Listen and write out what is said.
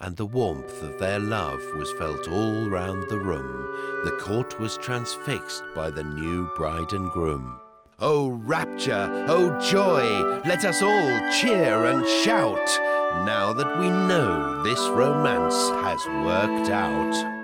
and the warmth of their love was felt all round the room. The court was transfixed by the new bride and groom. Oh rapture, oh joy, let us all cheer and shout, now that we know this romance has worked out.